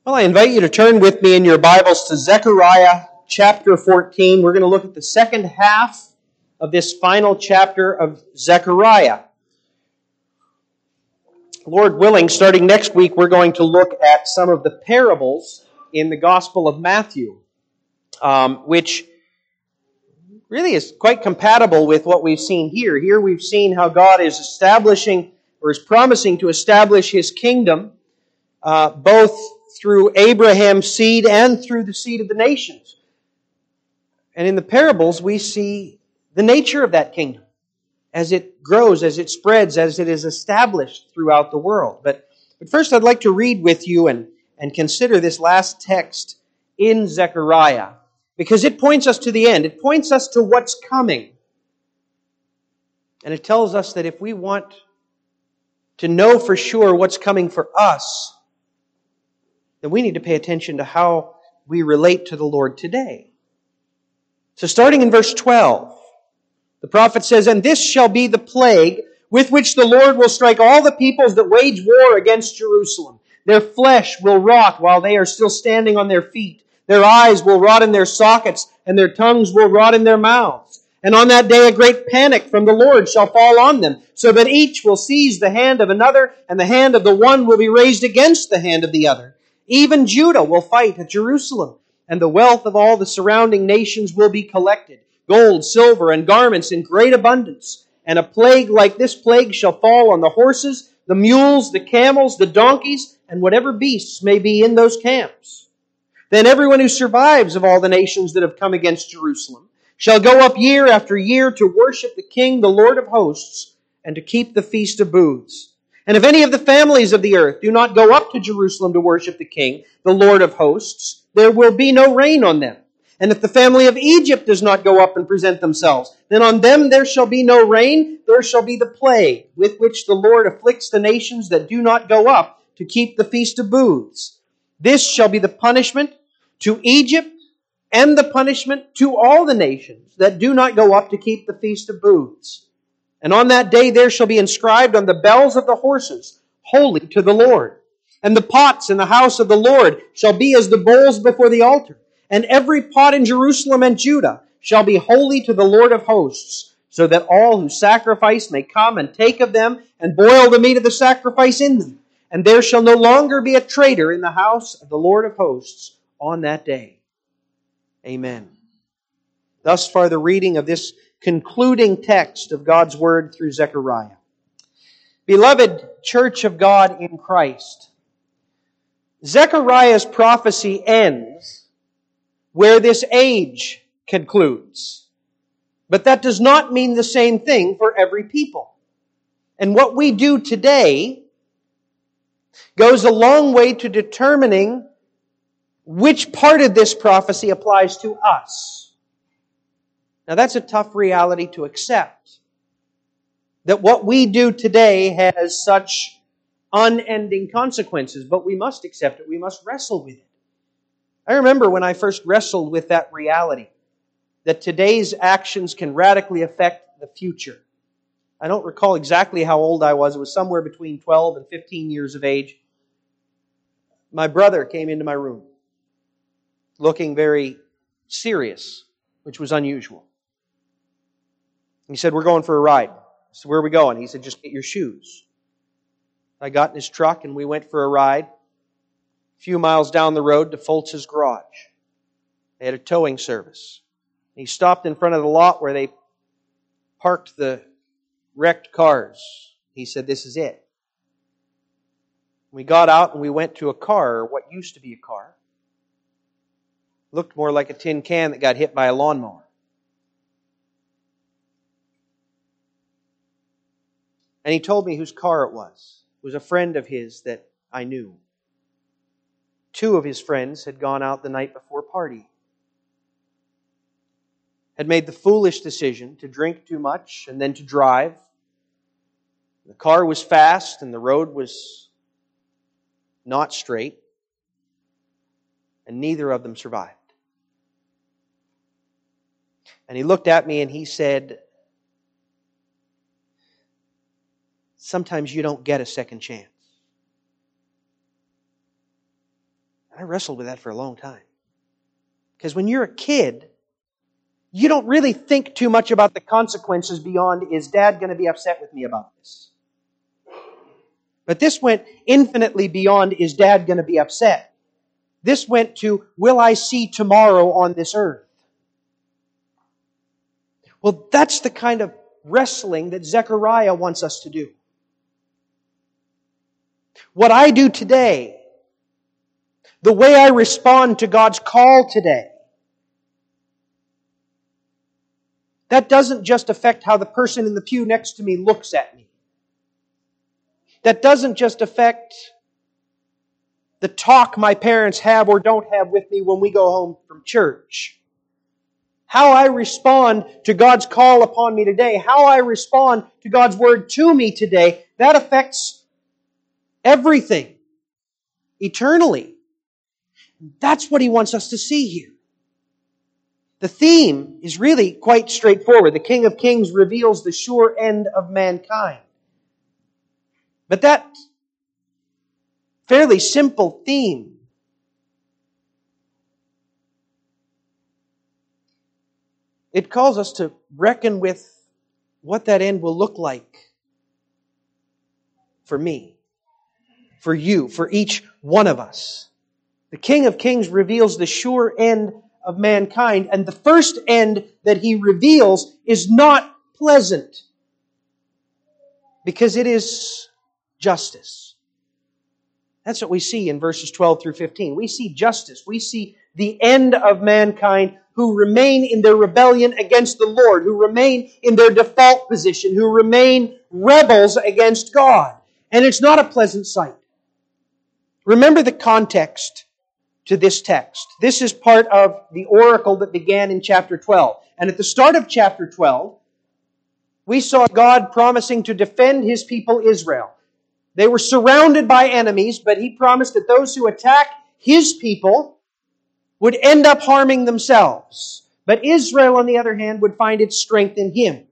Well, I invite you to turn with me in your Bibles to Zechariah chapter 14. We're going to look at the second half of this final chapter of Zechariah. Lord willing, starting next week, we're going to look at some of the parables in the Gospel of Matthew, which really is quite compatible with what we've seen here. Here we've seen how God is establishing, or is promising to establish His kingdom, both through Abraham's seed and through the seed of the nations. And in the parables, we see the nature of that kingdom as it grows, as it spreads, as it is established throughout the world. But first I'd like to read with you and consider this last text in Zechariah, because it points us to the end. It points us to what's coming. And it tells us that if we want to know for sure what's coming for us, then we need to pay attention to how we relate to the Lord today. So starting in verse 12, the prophet says, "And this shall be the plague with which the Lord will strike all the peoples that wage war against Jerusalem. Their flesh will rot while they are still standing on their feet. Their eyes will rot in their sockets, and their tongues will rot in their mouths. And on that day a great panic from the Lord shall fall on them, so that each will seize the hand of another, and the hand of the one will be raised against the hand of the other. Even Judah will fight at Jerusalem, and the wealth of all the surrounding nations will be collected, gold, silver, and garments in great abundance. And a plague like this plague shall fall on the horses, the mules, the camels, the donkeys, and whatever beasts may be in those camps. Then everyone who survives of all the nations that have come against Jerusalem shall go up year after year to worship the King, the Lord of hosts, and to keep the Feast of Booths. And if any of the families of the earth do not go up to Jerusalem to worship the King, the Lord of hosts, there will be no rain on them. And if the family of Egypt does not go up and present themselves, then on them there shall be no rain, there shall be the plague, with which the Lord afflicts the nations that do not go up to keep the Feast of Booths. This shall be the punishment to Egypt, and the punishment to all the nations that do not go up to keep the Feast of Booths. And on that day there shall be inscribed on the bells of the horses, Holy to the Lord. And the pots in the house of the Lord shall be as the bowls before the altar. And every pot in Jerusalem and Judah shall be holy to the Lord of hosts, so that all who sacrifice may come and take of them, and boil the meat of the sacrifice in them. And there shall no longer be a traitor in the house of the Lord of hosts on that day." Amen. Thus far the reading of this concluding text of God's Word through Zechariah. Beloved Church of God in Christ, Zechariah's prophecy ends where this age concludes. But that does not mean the same thing for every people. And what we do today goes a long way to determining which part of this prophecy applies to us. Now that's a tough reality to accept. That what we do today has such unending consequences, but we must accept it. We must wrestle with it. I remember when I first wrestled with that reality, that today's actions can radically affect the future. I don't recall exactly how old I was. It was somewhere between 12 and 15 years of age. My brother came into my room, looking very serious, which was unusual. He said, "We're going for a ride." I said, "Where are we going?" He said, "Just get your shoes." I got in his truck and we went for a ride. A few miles down the road to Foltz's garage. They had a towing service. He stopped in front of the lot where they parked the wrecked cars. He said, "This is it." We got out and we went to a car, or what used to be a car. Looked more like a tin can that got hit by a lawnmower. And he told me whose car it was. It was a friend of his that I knew. Two of his friends had gone out the night before partying. Had made the foolish decision to drink too much and then to drive. The car was fast and the road was not straight. And neither of them survived. And he looked at me and he said, "Sometimes you don't get a second chance." I wrestled with that for a long time. Because when you're a kid, you don't really think too much about the consequences beyond, is Dad going to be upset with me about this? But this went infinitely beyond, is Dad going to be upset? This went to, will I see tomorrow on this earth? Well, that's the kind of wrestling that Zechariah wants us to do. What I do today, the way I respond to God's call today, that doesn't just affect how the person in the pew next to me looks at me. That doesn't just affect the talk my parents have or don't have with me when we go home from church. How I respond to God's call upon me today, how I respond to God's word to me today, that affects everything eternally. That's what He wants us to see here. The theme is really quite straightforward. The King of Kings reveals the sure end of mankind. But that fairly simple theme it calls us to reckon with what that end will look like for me, for you, for each one of us. The King of Kings reveals the sure end of mankind, and the first end that He reveals is not pleasant, because it is justice. That's what we see in verses 12 through 15. We see justice. We see the end of mankind who remain in their rebellion against the Lord, who remain in their default position, who remain rebels against God. And it's not a pleasant sight. Remember the context to this text. This is part of the oracle that began in chapter 12. And at the start of chapter 12, we saw God promising to defend His people Israel. They were surrounded by enemies, but He promised that those who attack His people would end up harming themselves. But Israel, on the other hand, would find its strength in Him.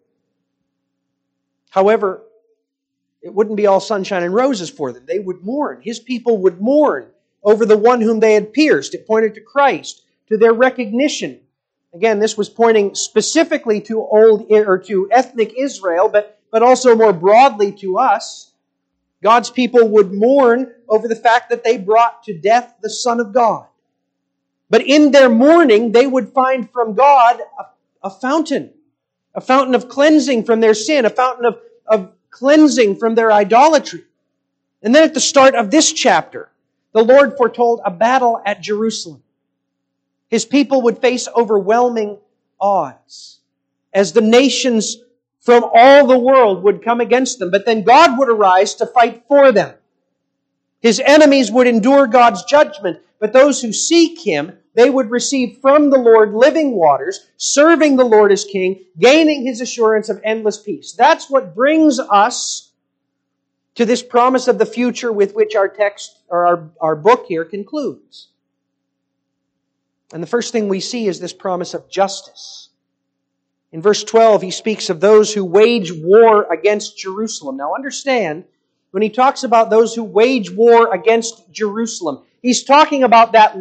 However, it wouldn't be all sunshine and roses for them. They would mourn. His people would mourn over the one whom they had pierced. It pointed to Christ, to their recognition. Again, this was pointing specifically to ethnic Israel, but also more broadly to us. God's people would mourn over the fact that they brought to death the Son of God. But in their mourning, they would find from God a fountain of cleansing from their sin, a fountain of cleansing from their idolatry. And then at the start of this chapter, the Lord foretold a battle at Jerusalem. His people would face overwhelming odds as the nations from all the world would come against them. But then God would arise to fight for them. His enemies would endure God's judgment, but those who seek Him, they would receive from the Lord living waters, serving the Lord as King, gaining His assurance of endless peace. That's what brings us to this promise of the future with which our text, or our book here, concludes. And the first thing we see is this promise of justice. In verse 12, he speaks of those who wage war against Jerusalem. Now understand, when he talks about those who wage war against Jerusalem, he's talking about that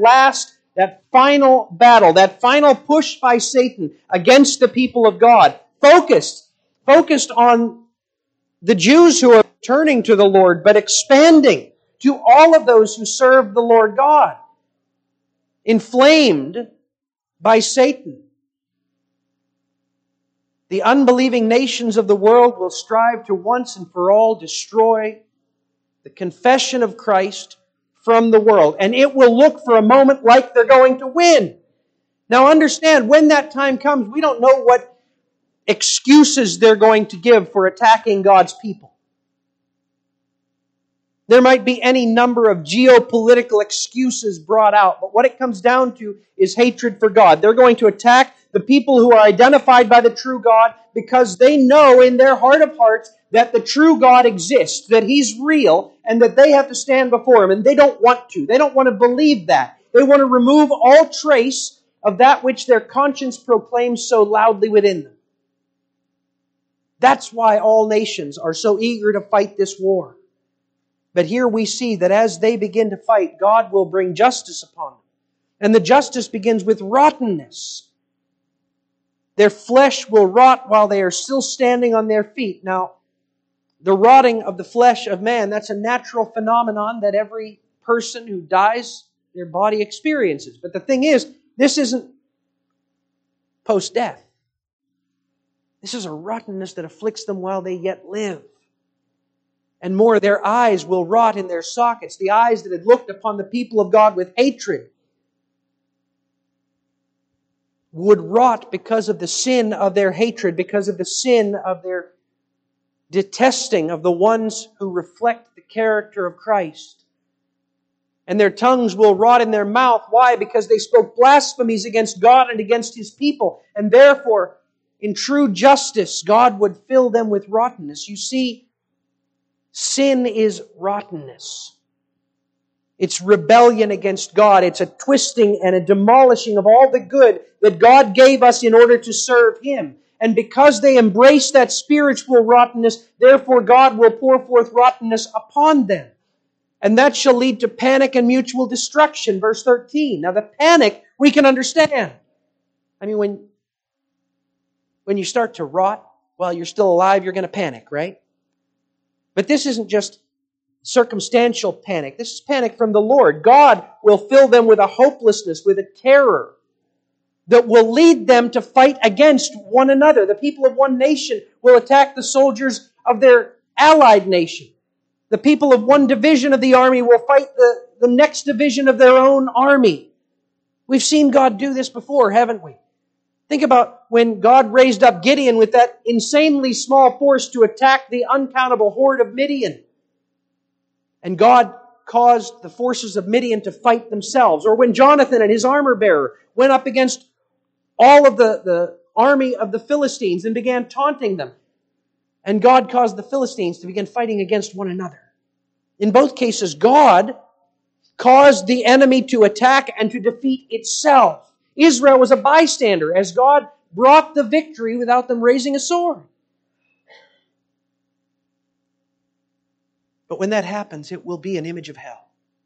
final battle, that final push by Satan against the people of God, focused on the Jews who are turning to the Lord, but expanding to all of those who serve the Lord God, inflamed by Satan. The unbelieving nations of the world will strive to once and for all destroy the confession of Christ from the world. And it will look for a moment like they're going to win. Now understand, when that time comes, we don't know what excuses they're going to give for attacking God's people. There might be any number of geopolitical excuses brought out, but what it comes down to is hatred for God. They're going to attack the people who are identified by the true God because they know in their heart of hearts that the true God exists, that He's real, and that they have to stand before Him, and they don't want to. They don't want to believe that. They want to remove all trace of that which their conscience proclaims so loudly within them. That's why all nations are so eager to fight this war. But here we see that as they begin to fight, God will bring justice upon them. And the justice begins with rottenness. Their flesh will rot while they are still standing on their feet. Now, the rotting of the flesh of man, that's a natural phenomenon that every person who dies, their body experiences. But the thing is, this isn't post-death. This is a rottenness that afflicts them while they yet live. And more, their eyes will rot in their sockets. The eyes that had looked upon the people of God with hatred would rot because of the sin of their hatred, because of the sin of their detesting of the ones who reflect the character of Christ. And their tongues will rot in their mouth. Why? Because they spoke blasphemies against God and against His people. And therefore, in true justice, God would fill them with rottenness. You see, sin is rottenness. It's rebellion against God. It's a twisting and a demolishing of all the good that God gave us in order to serve Him. And because they embrace that spiritual rottenness, therefore God will pour forth rottenness upon them. And that shall lead to panic and mutual destruction. Verse 13. Now the panic we can understand. I mean, when you start to rot while you're still alive, you're going to panic, right? But this isn't just circumstantial panic. This is panic from the Lord. God will fill them with a hopelessness, with a terror that will lead them to fight against one another. The people of one nation will attack the soldiers of their allied nation. The people of one division of the army will fight the next division of their own army. We've seen God do this before, haven't we? Think about when God raised up Gideon with that insanely small force to attack the uncountable horde of Midian. And God caused the forces of Midian to fight themselves. Or when Jonathan and his armor bearer went up against all of the army of the Philistines and began taunting them. And God caused the Philistines to begin fighting against one another. In both cases, God caused the enemy to attack and to defeat itself. Israel was a bystander as God brought the victory without them raising a sword. But when that happens, it will be an image of hell.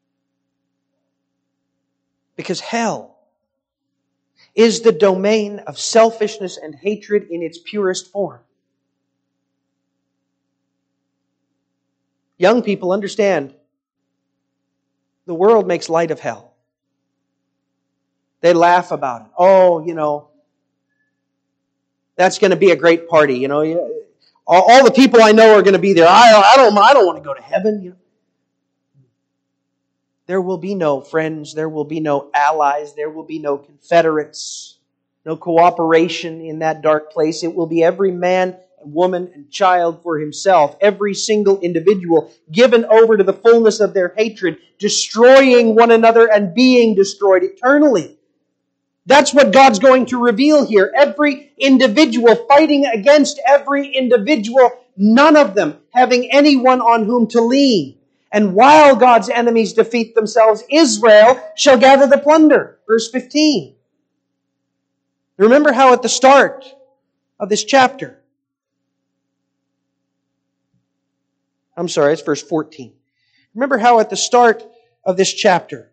Because hell is the domain of selfishness and hatred in its purest form. Young people understand the world makes light of hell. They laugh about it. Oh, that's going to be a great party. All the people I know are going to be there. I don't want to go to heaven. There will be no friends. There will be no allies. There will be no confederates. No cooperation in that dark place. It will be every man and woman and child for himself. Every single individual given over to the fullness of their hatred, destroying one another and being destroyed eternally. That's what God's going to reveal here. Every individual fighting against every individual, none of them having anyone on whom to lean. And while God's enemies defeat themselves, Israel shall gather the plunder. Verse 15. Remember how at the start of this chapter, it's verse 14. Remember how at the start of this chapter,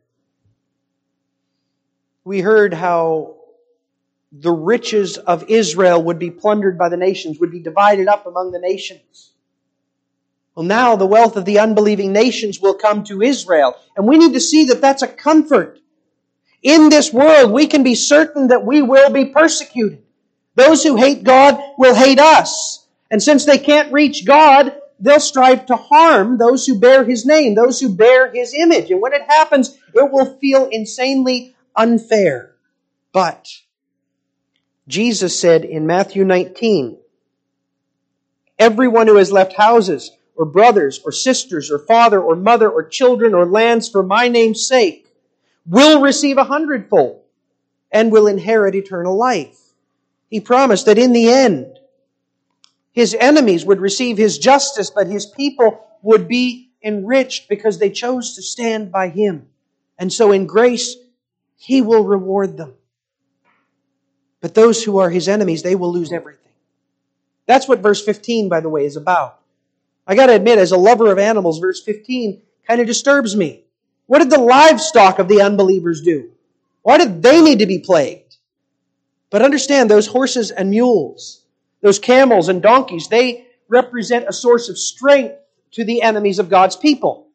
we heard how the riches of Israel would be plundered by the nations, would be divided up among the nations. Well, now the wealth of the unbelieving nations will come to Israel. And we need to see that that's a comfort. In this world, we can be certain that we will be persecuted. Those who hate God will hate us. And since they can't reach God, they'll strive to harm those who bear His name, those who bear His image. And when it happens, it will feel insanely unfair. But Jesus said in Matthew 19, everyone who has left houses or brothers or sisters or father or mother or children or lands for my name's sake will receive 100-fold and will inherit eternal life. He promised that in the end, His enemies would receive His justice, but His people would be enriched because they chose to stand by Him. And so in grace, He will reward them. But those who are His enemies, they will lose everything. That's what verse 15, by the way, is about. I got to admit, as a lover of animals, verse 15 kind of disturbs me. What did the livestock of the unbelievers do? Why did they need to be plagued? But understand, those horses and mules, those camels and donkeys, they represent a source of strength to the enemies of God's people.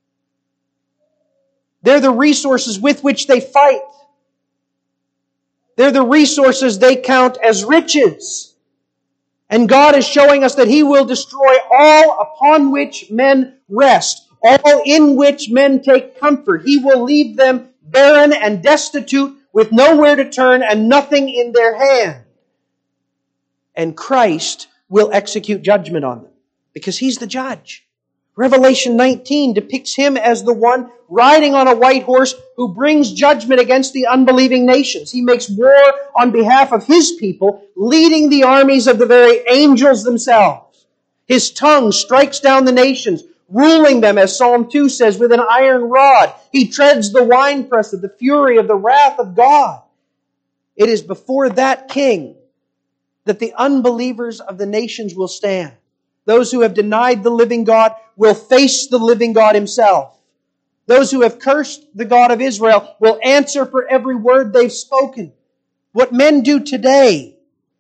They're the resources with which they fight. They're the resources they count as riches. And God is showing us that He will destroy all upon which men rest, all in which men take comfort. He will leave them barren and destitute, with nowhere to turn and nothing in their hand. And Christ will execute judgment on them, because He's the judge. Revelation 19 depicts Him as the one riding on a white horse who brings judgment against the unbelieving nations. He makes war on behalf of His people, leading the armies of the very angels themselves. His tongue strikes down the nations, ruling them, as Psalm 2 says, with an iron rod. He treads the winepress of the fury of the wrath of God. It is before that King that the unbelievers of the nations will stand. Those who have denied the living God will face the living God Himself. Those who have cursed the God of Israel will answer for every word they've spoken. What men do today,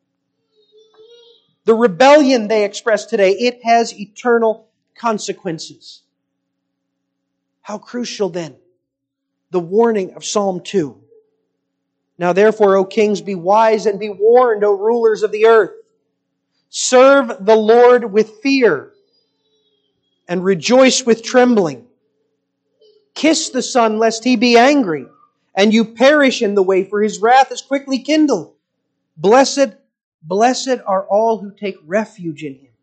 the rebellion they express today, it has eternal consequences. How crucial then the warning of Psalm 2. Now therefore, O kings, be wise and be warned, O rulers of the earth. Serve the Lord with fear and rejoice with trembling. Kiss the Son, lest He be angry, and you perish in the way, for His wrath is quickly kindled. Blessed are all who take refuge in Him.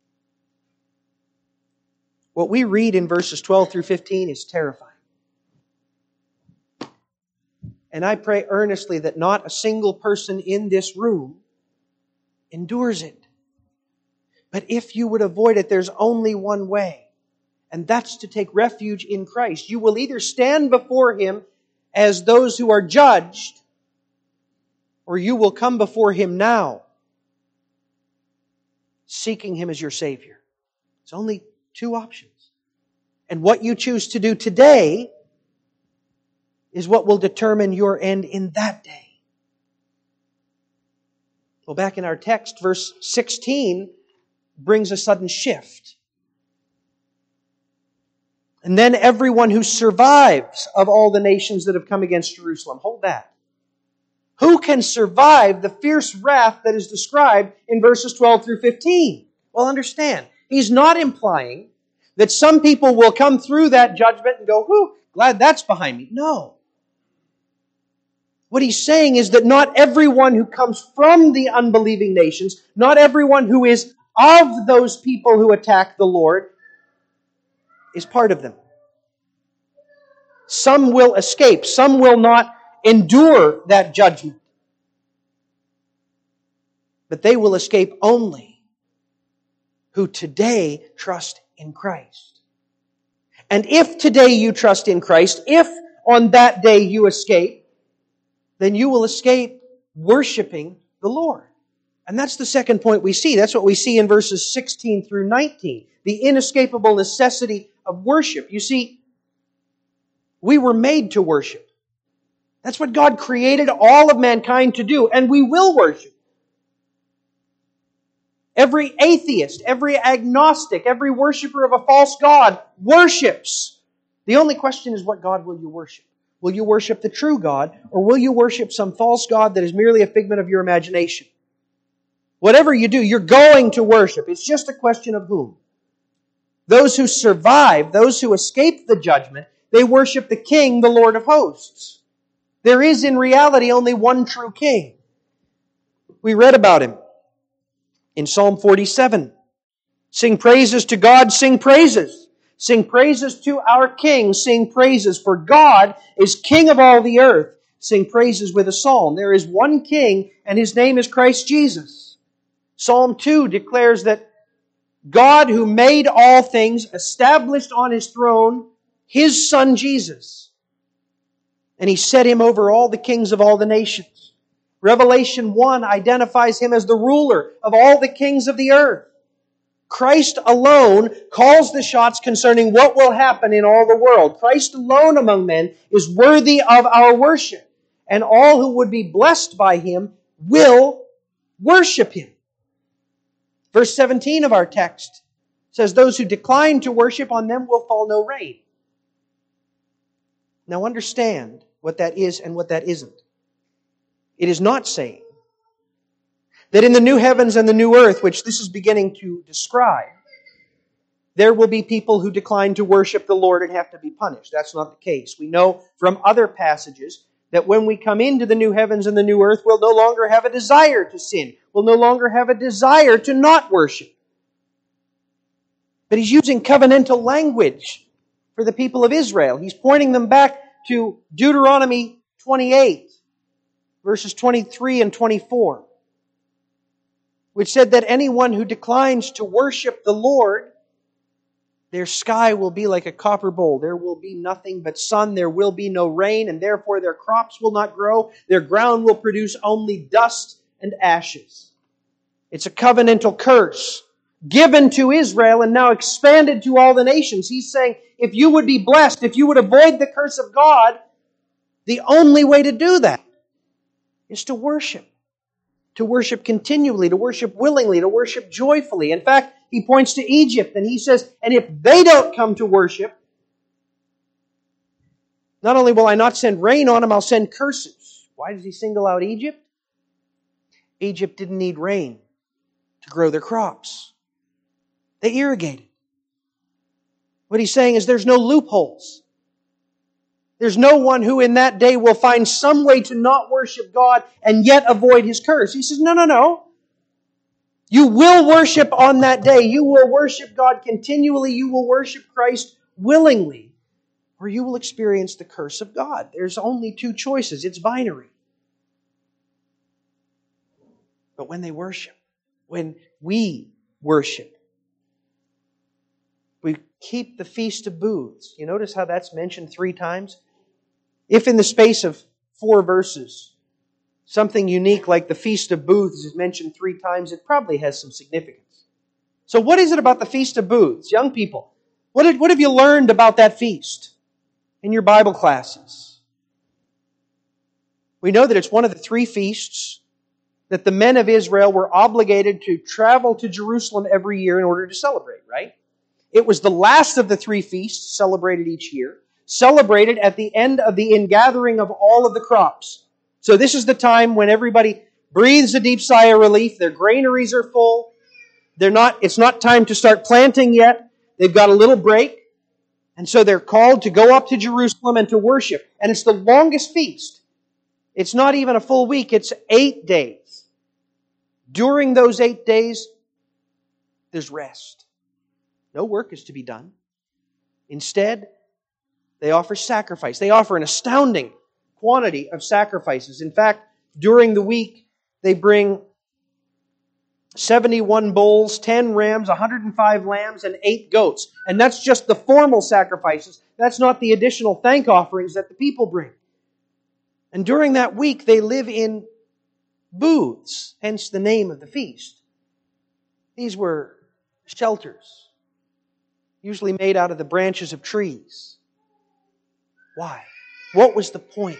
What we read in verses 12 through 15 is terrifying. And I pray earnestly that not a single person in this room endures it. But if you would avoid it, there's only one way. And that's to take refuge in Christ. You will either stand before Him as those who are judged, or you will come before Him now, seeking Him as your Savior. It's only two options. And what you choose to do today is what will determine your end in that day. Well, back in our text, verse 16 brings a sudden shift. And then everyone who survives of all the nations that have come against Jerusalem. Hold that. Who can survive the fierce wrath that is described in verses 12 through 15? Well, understand, He's not implying that some people will come through that judgment and go, whew, glad that's behind me. No. What He's saying is that not everyone who comes from the unbelieving nations, not everyone who is of those people who attack the Lord, is part of them. Some will escape. Some will not endure that judgment. But they will escape only who today trust in Christ. And if today you trust in Christ, if on that day you escape, then you will escape worshiping the Lord. And that's the second point we see. That's what we see in verses 16 through 19. The inescapable necessity of worship. You see, we were made to worship. That's what God created all of mankind to do, and we will worship. Every atheist, every agnostic, every worshiper of a false god worships. The only question is, what God will you worship? Will you worship the true God, or will you worship some false god that is merely a figment of your imagination? Whatever you do, you're going to worship. It's just a question of whom. Those who survive, those who escape the judgment, they worship the King, the Lord of hosts. There is in reality only one true King. We read about Him in Psalm 47. Sing praises to God, sing praises. Sing praises to our King, sing praises. For God is King of all the earth. Sing praises with a psalm. There is one King, and His name is Christ Jesus. Psalm 2 declares that God, who made all things, established on His throne His Son Jesus. And He set Him over all the kings of all the nations. Revelation 1 identifies Him as the ruler of all the kings of the earth. Christ alone calls the shots concerning what will happen in all the world. Christ alone among men is worthy of our worship. And all who would be blessed by Him will worship Him. Verse 17 of our text says, those who decline to worship, on them will fall no rain. Now understand what that is and what that isn't. It is not saying that in the new heavens and the new earth, which this is beginning to describe, there will be people who decline to worship the Lord and have to be punished. That's not the case. We know from other passages that when we come into the new heavens and the new earth, we'll no longer have a desire to sin. We'll no longer have a desire to not worship. But He's using covenantal language for the people of Israel. He's pointing them back to Deuteronomy 28, verses 23 and 24, which said that anyone who declines to worship the Lord, their sky will be like a copper bowl. There will be nothing but sun. There will be no rain, and therefore their crops will not grow. Their ground will produce only dust and ashes. It's a covenantal curse given to Israel and now expanded to all the nations. He's saying, if you would be blessed, if you would avoid the curse of God, the only way to do that is to worship. To worship continually, to worship willingly, to worship joyfully. In fact, He points to Egypt and He says, and if they don't come to worship, not only will I not send rain on them, I'll send curses. Why does He single out Egypt? Egypt didn't need rain to grow their crops. They irrigated. What He's saying is there's no loopholes. There's no one who in that day will find some way to not worship God and yet avoid His curse. He says, no. You will worship on that day. You will worship God continually. You will worship Christ willingly. Or you will experience the curse of God. There's only two choices. It's binary. But when they worship, when we worship, we keep the Feast of Booths. You notice how that's mentioned 3 times? If in the space of 4 verses, something unique like the Feast of Booths is mentioned 3 times, it probably has some significance. So what is it about the Feast of Booths? Young people, what have you learned about that feast in your Bible classes? We know that it's one of the 3 feasts that the men of Israel were obligated to travel to Jerusalem every year in order to celebrate, right? It was the last of the 3 feasts celebrated each year, celebrated at the end of the ingathering of all of the crops. So this is the time when everybody breathes a deep sigh of relief. Their granaries are full. It's not time to start planting yet. They've got a little break. And so they're called to go up to Jerusalem and to worship. And it's the longest feast. It's not even a full week. It's 8 days. During those 8 days, there's rest. No work is to be done. Instead, they offer sacrifice. They offer an astounding quantity of sacrifices. In fact, during the week, they bring 71 bulls, 10 rams, 105 lambs, and 8 goats. And that's just the formal sacrifices. That's not the additional thank offerings that the people bring. And during that week, they live in booths, hence the name of the feast. These were shelters, usually made out of the branches of trees. Why? What was the point?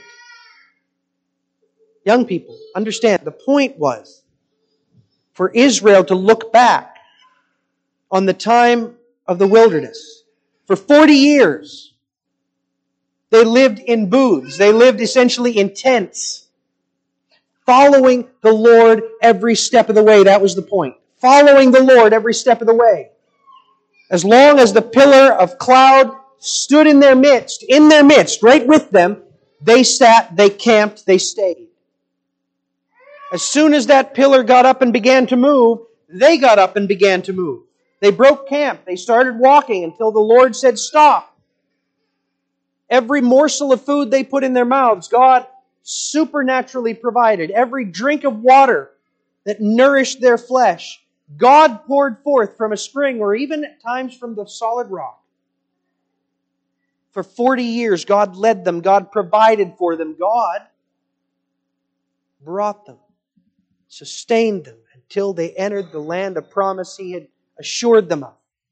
Young people, understand, the point was for Israel to look back on the time of the wilderness. For 40 years, they lived in booths. They lived essentially in tents, following the Lord every step of the way. That was the point. Following the Lord every step of the way. As long as the pillar of cloud stood in their midst, right with them, they sat, they camped, they stayed. As soon as that pillar got up and began to move, they got up and began to move. They broke camp. They started walking until the Lord said, stop. Every morsel of food they put in their mouths, God supernaturally provided. Every drink of water that nourished their flesh, God poured forth from a spring or even at times from the solid rock. For 40 years, God led them. God provided for them. God brought them, sustained them until they entered the land of promise He had assured them of.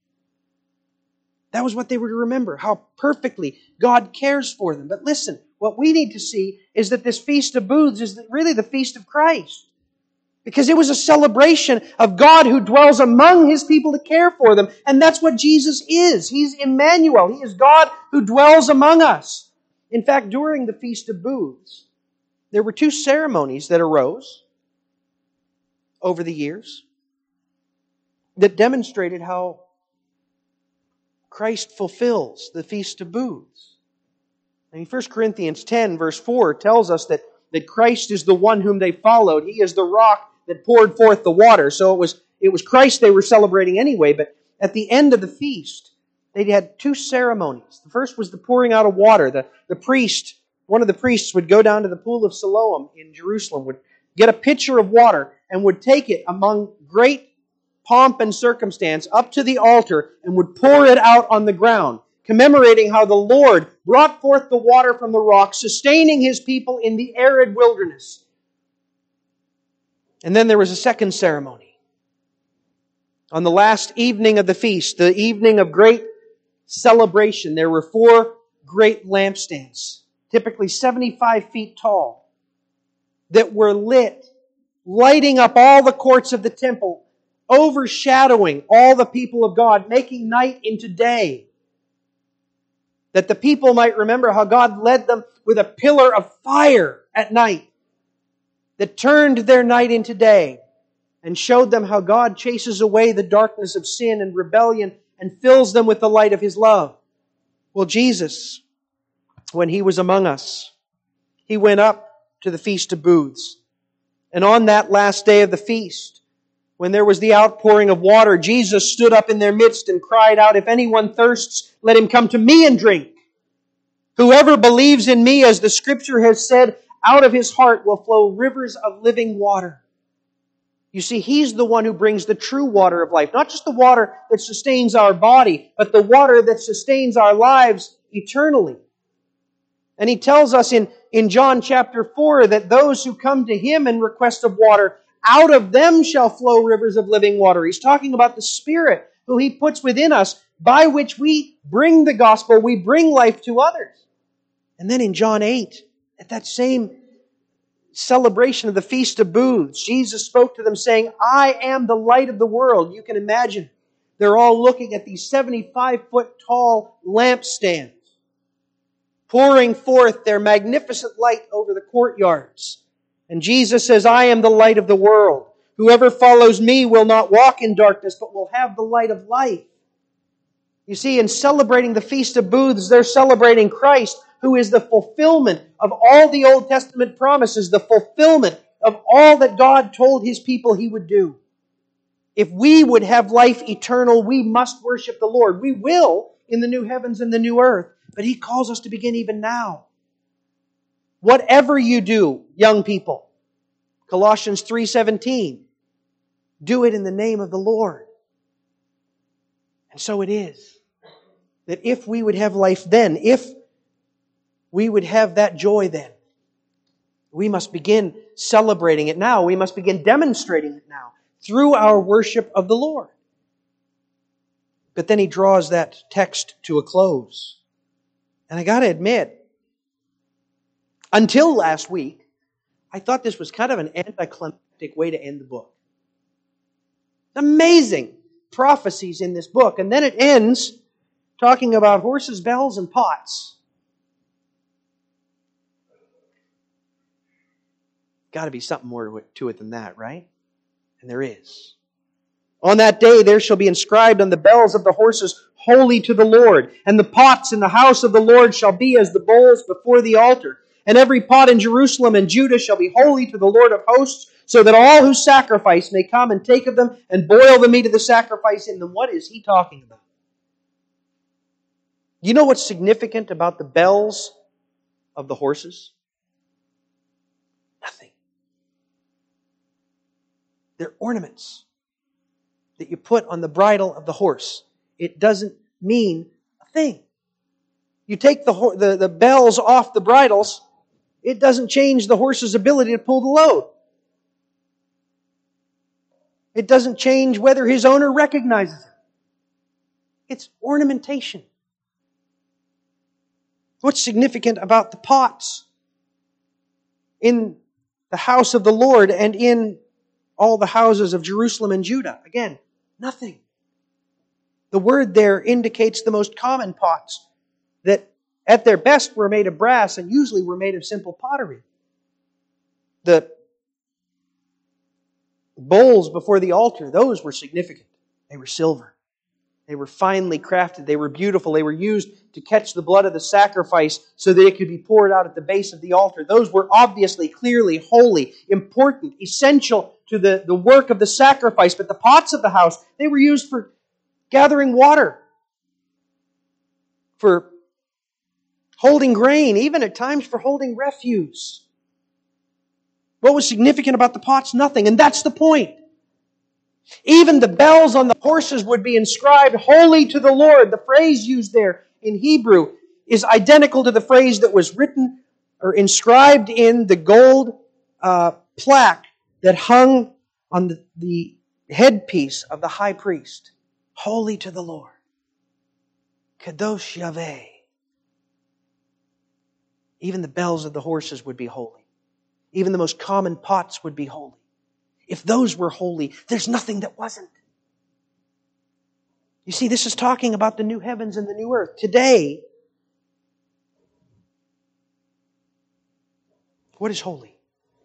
That was what they were to remember, how perfectly God cares for them. But listen, what we need to see is that this Feast of Booths is really the Feast of Christ. Because it was a celebration of God who dwells among His people to care for them. And that's what Jesus is. He's Emmanuel. He is God who dwells among us. In fact, during the Feast of Booths, there were two ceremonies that arose over the years that demonstrated how Christ fulfills the Feast of Booths. I mean, 1 Corinthians 10 verse 4 tells us that Christ is the one whom they followed. He is the rock that poured forth the water. So it was Christ they were celebrating anyway, but at the end of the feast, they had two ceremonies. The first was the pouring out of water. The priest, one of the priests would go down to the pool of Siloam in Jerusalem, would get a pitcher of water and would take it among great pomp and circumstance up to the altar and would pour it out on the ground, commemorating how the Lord brought forth the water from the rock, sustaining His people in the arid wilderness. And then there was a second ceremony. On the last evening of the feast, the evening of great celebration, there were 4 great lampstands, typically 75 feet tall, that were lit, lighting up all the courts of the temple, overshadowing all the people of God, making night into day. That the people might remember how God led them with a pillar of fire at night that turned their night into day and showed them how God chases away the darkness of sin and rebellion and fills them with the light of His love. Well, Jesus, when He was among us, He went up to the Feast of Booths. And on that last day of the feast, when there was the outpouring of water, Jesus stood up in their midst and cried out, "If anyone thirsts, let him come to me and drink. Whoever believes in me, as the Scripture has said, out of his heart will flow rivers of living water." You see, He's the one who brings the true water of life. Not just the water that sustains our body, but the water that sustains our lives eternally. And He tells us in John chapter 4 that those who come to Him in request of water, out of them shall flow rivers of living water. He's talking about the Spirit who He puts within us, by which we bring the gospel, we bring life to others. And then in John 8, at that same celebration of the Feast of Booths, Jesus spoke to them saying, "I am the light of the world." You can imagine, they're all looking at these 75-foot tall lampstands, pouring forth their magnificent light over the courtyards. And Jesus says, "I am the light of the world. Whoever follows me will not walk in darkness, but will have the light of life." You see, in celebrating the Feast of Booths, they're celebrating Christ, who is the fulfillment of all the Old Testament promises, the fulfillment of all that God told His people He would do. If we would have life eternal, we must worship the Lord. We will in the new heavens and the new earth, but He calls us to begin even now. Whatever you do, young people, Colossians 3:17, do it in the name of the Lord. And so it is that if we would have life then, if we would have that joy then, we must begin celebrating it now. We must begin demonstrating it now through our worship of the Lord. But then He draws that text to a close. And I got to admit, until last week, I thought this was kind of an anticlimactic way to end the book. Amazing prophecies in this book. And then it ends talking about horses, bells, and pots. Got to be something more to it than that, right? And there is. On that day there shall be inscribed on the bells of the horses, "Holy to the Lord." And the pots in the house of the Lord shall be as the bowls before the altar. And every pot in Jerusalem and Judah shall be holy to the Lord of hosts, so that all who sacrifice may come and take of them and boil the meat of the sacrifice in them. What is he talking about? You know what's significant about the bells of the horses? Nothing. They're ornaments that you put on the bridle of the horse. It doesn't mean a thing. You take the bells off the bridles, it doesn't change the horse's ability to pull the load. It doesn't change whether his owner recognizes it. It's ornamentation. What's significant about the pots in the house of the Lord and in all the houses of Jerusalem and Judah? Again, nothing. The word there indicates the most common pots that at their best were made of brass and usually were made of simple pottery. The bowls before the altar, those were significant. They were silver. They were finely crafted. They were beautiful. They were used to catch the blood of the sacrifice so that it could be poured out at the base of the altar. Those were obviously, clearly, holy, important, essential to the work of the sacrifice. But the pots of the house, they were used for gathering water, for holding grain, even at times for holding refuse. What was significant about the pots? Nothing. And that's the point. Even the bells on the horses would be inscribed, "Holy to the Lord." The phrase used there in Hebrew is identical to the phrase that was written or inscribed in the gold plaque that hung on the headpiece of the high priest. Holy to the Lord. Kadosh Yahweh. Even the bells of the horses would be holy. Even the most common pots would be holy. If those were holy, there's nothing that wasn't. You see, this is talking about the new heavens and the new earth. Today, what is holy?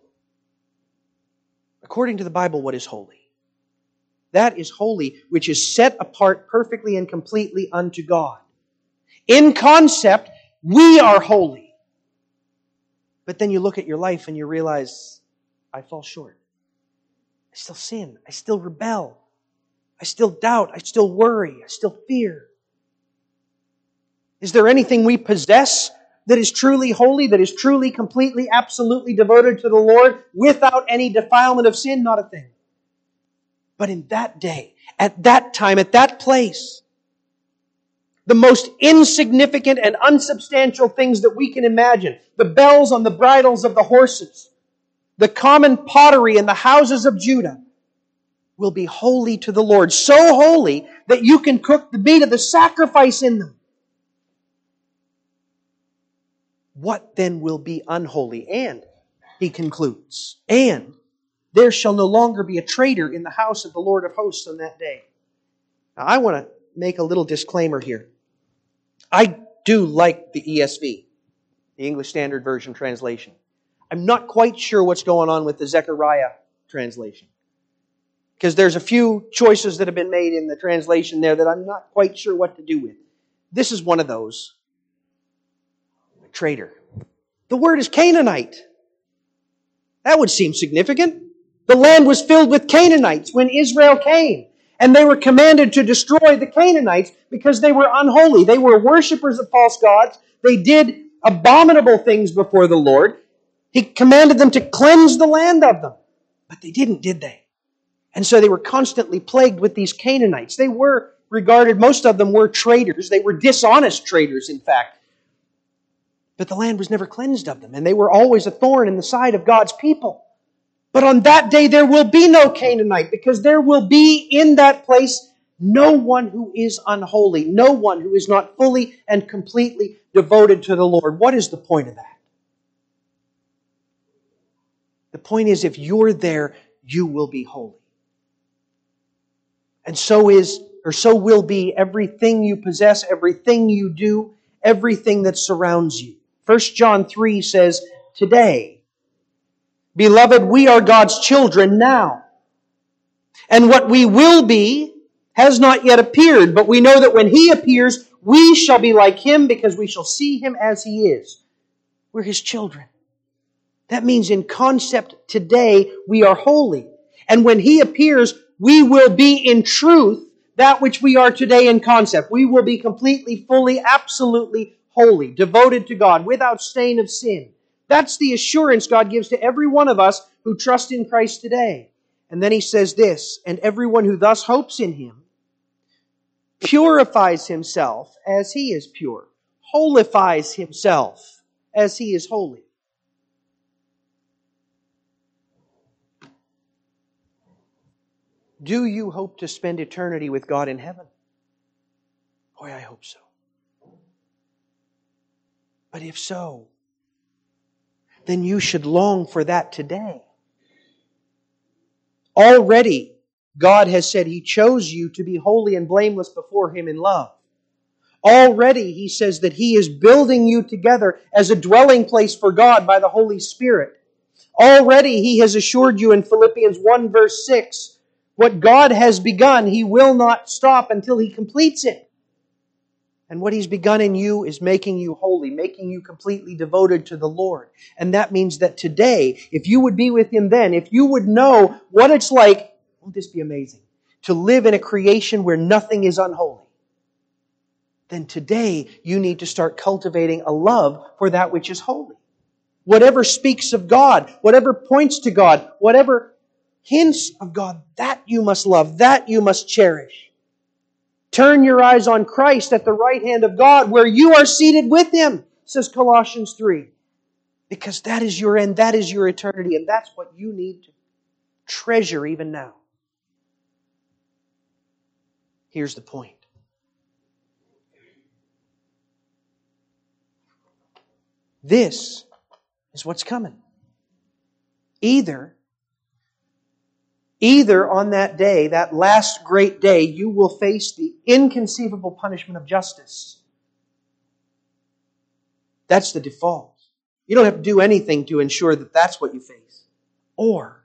According to the Bible, what is holy? That is holy, which is set apart perfectly and completely unto God. In concept, we are holy. But then you look at your life and you realize, I fall short. I still sin. I still rebel. I still doubt. I still worry. I still fear. Is there anything we possess that is truly holy, that is truly, completely, absolutely devoted to the Lord without any defilement of sin? Not a thing. But in that day, at that time, at that place, the most insignificant and unsubstantial things that we can imagine, the bells on the bridles of the horses, the common pottery in the houses of Judah, will be holy to the Lord. So holy that you can cook the meat of the sacrifice in them. What then will be unholy? And, he concludes, and there shall no longer be a traitor in the house of the Lord of hosts on that day. Now, I want to make a little disclaimer here. I do like the ESV, the English Standard Version translation. I'm not quite sure what's going on with the Zechariah translation. Because there's a few choices that have been made in the translation there that I'm not quite sure what to do with. This is one of those. A traitor. The word is Canaanite. That would seem significant. The land was filled with Canaanites when Israel came. And they were commanded to destroy the Canaanites because they were unholy. They were worshipers of false gods. They did abominable things before the Lord. He commanded them to cleanse the land of them. But they didn't, did they? And so they were constantly plagued with these Canaanites. They were regarded, most of them were traitors. They were dishonest traitors, in fact. But the land was never cleansed of them. And they were always a thorn in the side of God's people. But on that day there will be no Canaanite, because there will be in that place no one who is unholy, no one who is not fully and completely devoted to the Lord. What is the point of that? The point is, if you're there, you will be holy. And so will be everything you possess, everything you do, everything that surrounds you. 1 John 3 says, today, beloved, we are God's children now. And what we will be has not yet appeared, but we know that when He appears, we shall be like Him because we shall see Him as He is. We're His children. That means in concept today, we are holy. And when He appears, we will be in truth that which we are today in concept. We will be completely, fully, absolutely holy, devoted to God, without stain of sin. That's the assurance God gives to every one of us who trust in Christ today. And then He says this, and everyone who thus hopes in Him purifies himself as He is pure, holifies himself as He is holy. Do you hope to spend eternity with God in heaven? Boy, I hope so. But if so, then you should long for that today. Already, God has said He chose you to be holy and blameless before Him in love. Already, He says that He is building you together as a dwelling place for God by the Holy Spirit. Already, He has assured you in Philippians 1 verse 6, what God has begun, He will not stop until He completes it. And what He's begun in you is making you holy, making you completely devoted to the Lord. And that means that today, if you would be with Him then, if you would know what it's like, won't this be amazing, to live in a creation where nothing is unholy, then today you need to start cultivating a love for that which is holy. Whatever speaks of God, whatever points to God, whatever hints of God, that you must love, that you must cherish. Turn your eyes on Christ at the right hand of God where you are seated with Him, says Colossians 3. Because that is your end, that is your eternity, and that's what you need to treasure even now. Here's the point. This is what's coming. Either on that day, that last great day, you will face the inconceivable punishment of justice. That's the default. You don't have to do anything to ensure that that's what you face. Or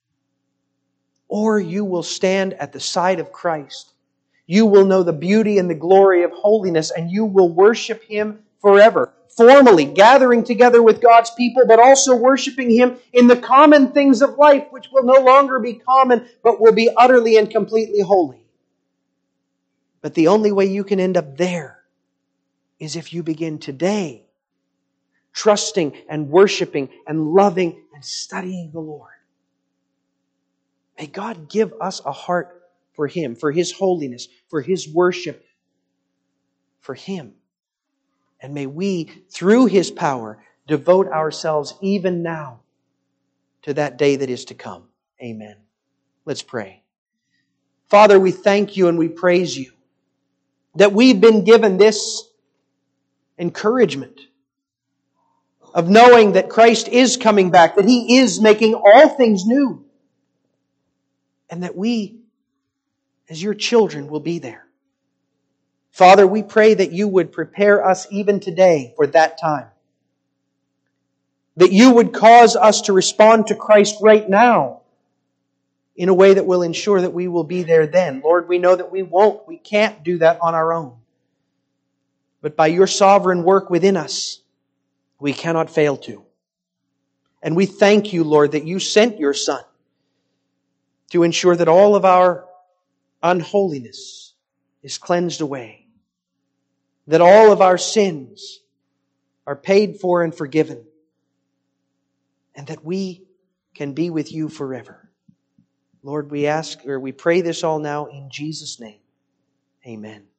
you will stand at the side of Christ. You will know the beauty and the glory of holiness, and you will worship Him forever. Formally gathering together with God's people, but also worshiping Him in the common things of life, which will no longer be common, but will be utterly and completely holy. But the only way you can end up there is if you begin today trusting and worshiping and loving and studying the Lord. May God give us a heart for Him, for His holiness, for His worship, for Him. And may we, through His power, devote ourselves even now to that day that is to come. Amen. Let's pray. Father, we thank You and we praise You that we've been given this encouragement of knowing that Christ is coming back, that He is making all things new, and that we, as Your children, will be there. Father, we pray that You would prepare us even today for that time. That You would cause us to respond to Christ right now in a way that will ensure that we will be there then. Lord, we know that we can't do that on our own. But by Your sovereign work within us, we cannot fail to. And we thank You, Lord, that You sent Your Son to ensure that all of our unholiness is cleansed away. That all of our sins are paid for and forgiven. And that we can be with You forever. Lord, we pray this all now in Jesus' name. Amen.